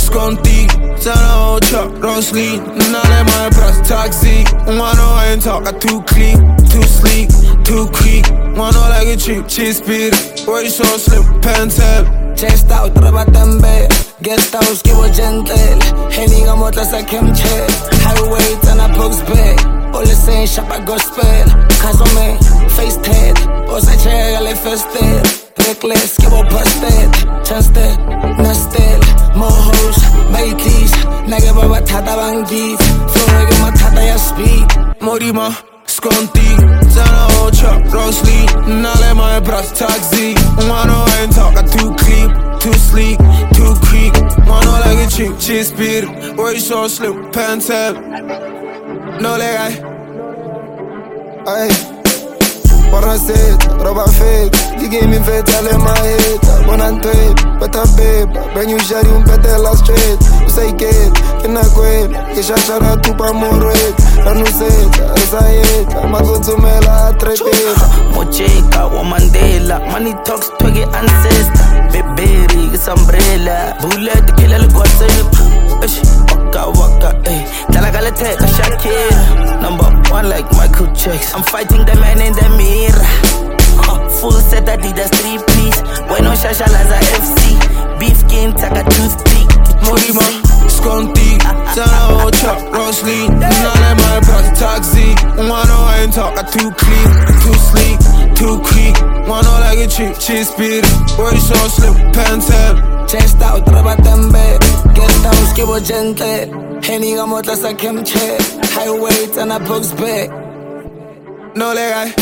sconti. Sana chop, don't sleep. Nale my bras taxi. Wanna ain't talk, I too clean, too sleek, too quick. Wanna like a cheap speed. Why you so slim, pentel. Chest out, rabatambe. Guest house, give a gentle. Henny ga motla sa chemche. Highway, tana box bag. All the same shop a gospel. Cause on me, face head. Osa chega le fested. Reckless, give a busted. Chansted, nasted. More hoes, baities. Nage baba tata bangis. Flowing in my tata ya speed. Morima, sconti. Sana chop, don't sleep. Nale my bras taxi. Wanna ain't talk, I too clean, too sleek, too quick. Wanna like a cheap speed. Why you so slim, pentel. No leg, ay. Para set, roba fit. Die game in vet, alle my head. One and tweet, better babe. Brand new shari, un pete la street. You say kid, can I quit? Que shashara tu pa morret. Ranu set, esa hit. Mago to me la trepid. Mocheka, o Mandela. Money talks, twiggy ancestor. Beberi, it's umbrella. Bullet, kill el gossip. Waka waka, ayy. Talagale take a Shakira. Number one like Michael Jackson. I'm fighting the man in the mirror. Full set Adidas 3-piece. Bueno Shasha Laza FC. Beef skin, taka toothpick. Morima, sconti. Sana chop, don't sleep. Nale my bras taxi. Wanna ain't talk, I too clean, too sleek, too quick. Wanna like a cheap speed. Why you so slim, pentel. Chest out, rabatambe. Guest house, give a gentle. Henny ga motla sa chemche. Highway, tana box bag. No leg,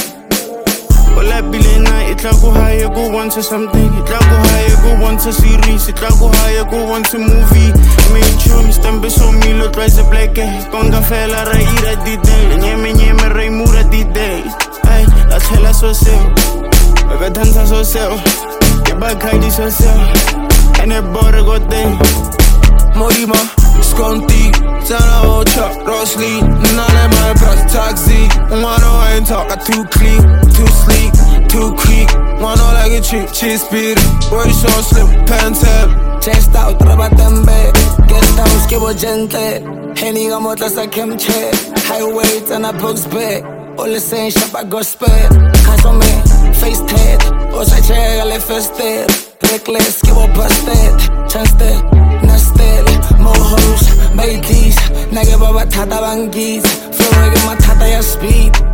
Wala bilena, itla go high, go want to something. Itla go high, go want to series. Itla go high, go want to movie. Made sure mi stambe so mi lo twice a black guy. Konga fela ra ira di day. Nyeme rei mura di day. Ay, la tela so sell. Bebe danza so sell. Ke bagay di so sell. Ene bore go day. Morima, sconti. Sana chop, don't sleep. Nale my bras taxi. Wanna ain't talk, I too clean, too sleek, too quick. Wanna like a cheap speed. Why you so slim, pentel. Chest out, rabatambe. Guest house, give a gentle. Henny ga motla sa chemche. Highway, tana box bag. All the same shop a gospel. Cause on me, face head. Osa chega le fested. Reckless, give a busted. Chansted, nasted. More hoes, baities. Nage baba tata bangis. Flowing in my tata ya speed.